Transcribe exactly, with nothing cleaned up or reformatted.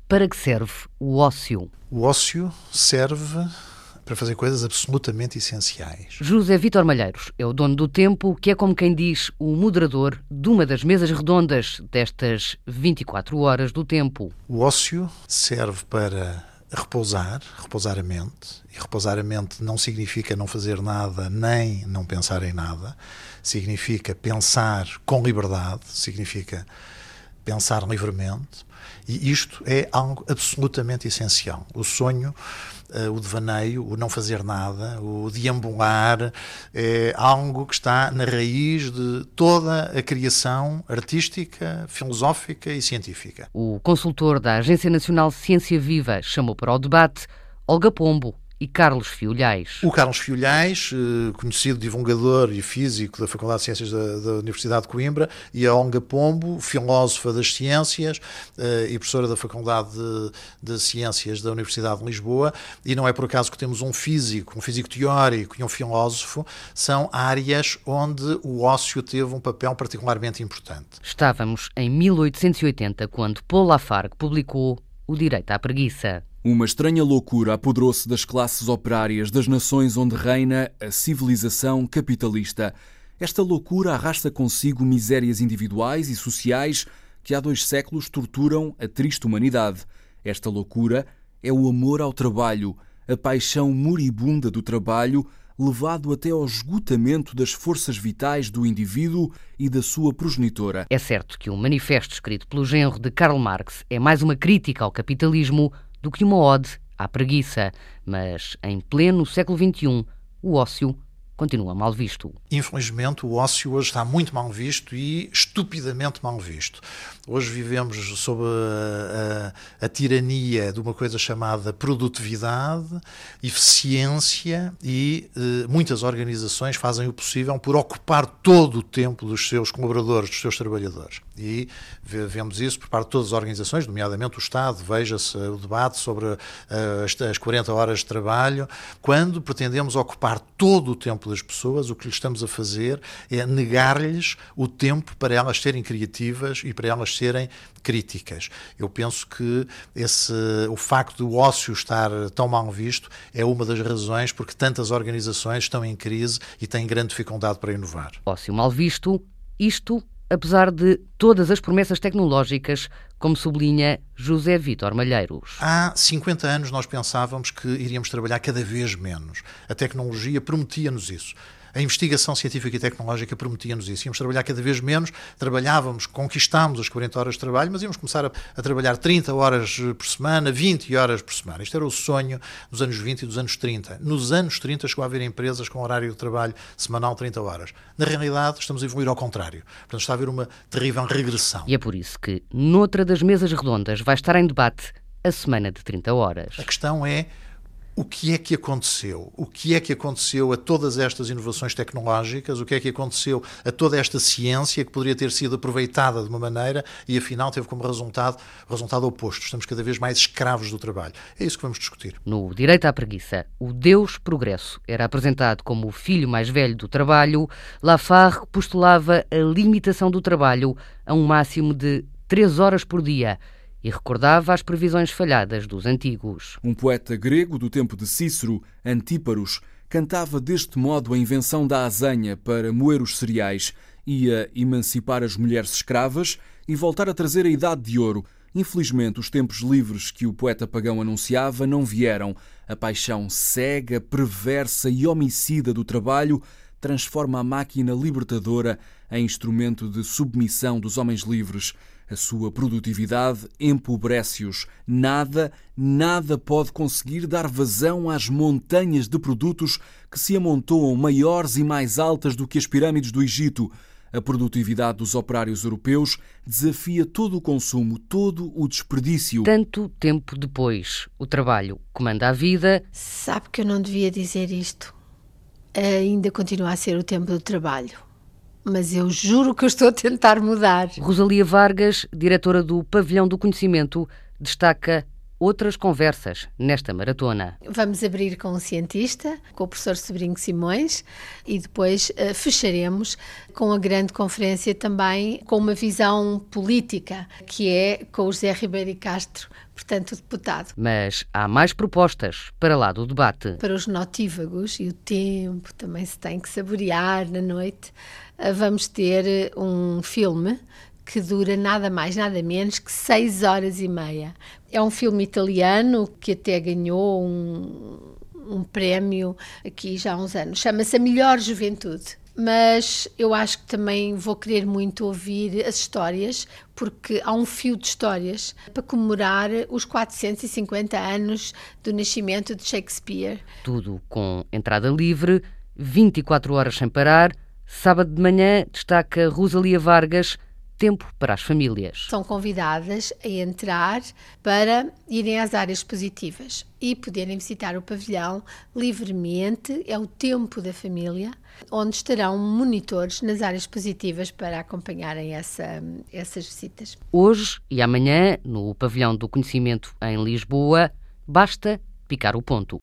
Para que serve o ócio? O ócio serve para fazer coisas absolutamente essenciais. José Vítor Malheiros é o dono do tempo, que é, como quem diz, o moderador de uma das mesas redondas destas vinte e quatro horas do tempo. O ócio serve para repousar, repousar a mente. E repousar a mente não significa não fazer nada, nem não pensar em nada. Significa pensar com liberdade, significa pensar livremente. E isto é algo absolutamente essencial. O sonho, o devaneio, o não fazer nada, o deambular, é algo que está na raiz de toda a criação artística, filosófica e científica. O consultor da Agência Nacional de Ciência Viva chamou para o debate Olga Pombo e Carlos Fiolhais. O Carlos Fiolhais, conhecido divulgador e físico da Faculdade de Ciências da, da Universidade de Coimbra, e a Olga Pombo, filósofa das ciências e professora da Faculdade de, de Ciências da Universidade de Lisboa, e não é por acaso que temos um físico, um físico teórico e um filósofo, são áreas onde o ócio teve um papel particularmente importante. Estávamos em mil oitocentos e oitenta, quando Paul Lafargue publicou O Direito à Preguiça. Uma estranha loucura apoderou-se das classes operárias das nações onde reina a civilização capitalista. Esta loucura arrasta consigo misérias individuais e sociais que há dois séculos torturam a triste humanidade. Esta loucura é o amor ao trabalho, a paixão moribunda do trabalho, levado até ao esgotamento das forças vitais do indivíduo e da sua progenitora. É certo que o manifesto escrito pelo genro de Karl Marx é mais uma crítica ao capitalismo do que uma ode à preguiça, mas em pleno século vinte e um, o ócio continua mal visto. Infelizmente, o ócio hoje está muito mal visto e estupidamente mal visto. Hoje vivemos sob a, a, a tirania de uma coisa chamada produtividade, eficiência e eh, muitas organizações fazem o possível por ocupar todo o tempo dos seus colaboradores, dos seus trabalhadores. E vemos isso por parte de todas as organizações, nomeadamente o Estado. Veja-se o debate sobre uh, as, as quarenta horas de trabalho. Quando pretendemos ocupar todo o tempo das pessoas, o que lhes estamos a fazer é negar-lhes o tempo para elas serem criativas e para elas serem críticas. Eu penso que esse, o facto do ócio estar tão mal visto é uma das razões porque tantas organizações estão em crise e têm grande dificuldade para inovar. Ócio mal visto, isto apesar de todas as promessas tecnológicas, como sublinha José Vítor Malheiros. Há cinquenta anos nós pensávamos que iríamos trabalhar cada vez menos. A tecnologia prometia-nos isso. A investigação científica e tecnológica prometia-nos isso. Íamos trabalhar cada vez menos, trabalhávamos, conquistámos as quarenta horas de trabalho, mas íamos começar a, a trabalhar trinta horas por semana, vinte horas por semana. Isto era o sonho dos anos vinte e dos anos trinta. Nos anos trinta chegou a haver empresas com horário de trabalho semanal trinta horas. Na realidade, estamos a evoluir ao contrário. Portanto, está a haver uma terrível regressão. E é por isso que, noutra das mesas redondas, vai estar em debate a semana de trinta horas. A questão é: o que é que aconteceu? O que é que aconteceu a todas estas inovações tecnológicas? O que é que aconteceu a toda esta ciência que poderia ter sido aproveitada de uma maneira e, afinal, teve como resultado o resultado oposto? Estamos cada vez mais escravos do trabalho. É isso que vamos discutir. No Direito à Preguiça, o Deus Progresso era apresentado como o filho mais velho do trabalho. Lafargue postulava a limitação do trabalho a um máximo de três horas por dia e recordava as previsões falhadas dos antigos. Um poeta grego do tempo de Cícero, Antíparos, cantava deste modo a invenção da azenha para moer os cereais, ia emancipar as mulheres escravas e voltar a trazer a idade de ouro. Infelizmente, os tempos livres que o poeta pagão anunciava não vieram. A paixão cega, perversa e homicida do trabalho transforma a máquina libertadora em instrumento de submissão dos homens livres. A sua produtividade empobrece-os. Nada, nada pode conseguir dar vazão às montanhas de produtos que se amontoam maiores e mais altas do que as pirâmides do Egito. A produtividade dos operários europeus desafia todo o consumo, todo o desperdício. Tanto tempo depois, o trabalho comanda a vida. Sabe que eu não devia dizer isto. Ainda continua a ser o tempo do trabalho. Mas eu juro que eu estou a tentar mudar. Rosalia Vargas, diretora do Pavilhão do Conhecimento, destaca outras conversas nesta maratona. Vamos abrir com um cientista, com o professor Sobrinho Simões, e depois uh, fecharemos com a grande conferência também com uma visão política, que é com o José Ribeiro Castro, portanto, o deputado. Mas há mais propostas para lá do debate. Para os notívagos, e o tempo também se tem que saborear na noite, uh, vamos ter um filme que dura nada mais, nada menos que seis horas e meia. É um filme italiano que até ganhou um, um prémio aqui já há uns anos. Chama-se A Melhor Juventude. Mas eu acho que também vou querer muito ouvir as histórias, porque há um fio de histórias para comemorar os quatrocentos e cinquenta anos do nascimento de Shakespeare. Tudo com entrada livre, vinte e quatro horas sem parar. Sábado de manhã destaca Rosalia Vargas, tempo para as famílias. São convidadas a entrar para irem às áreas positivas e poderem visitar o pavilhão livremente. É o tempo da família, onde estarão monitores nas áreas positivas para acompanharem essa, essas visitas. Hoje e amanhã, no Pavilhão do Conhecimento em Lisboa, basta picar o ponto.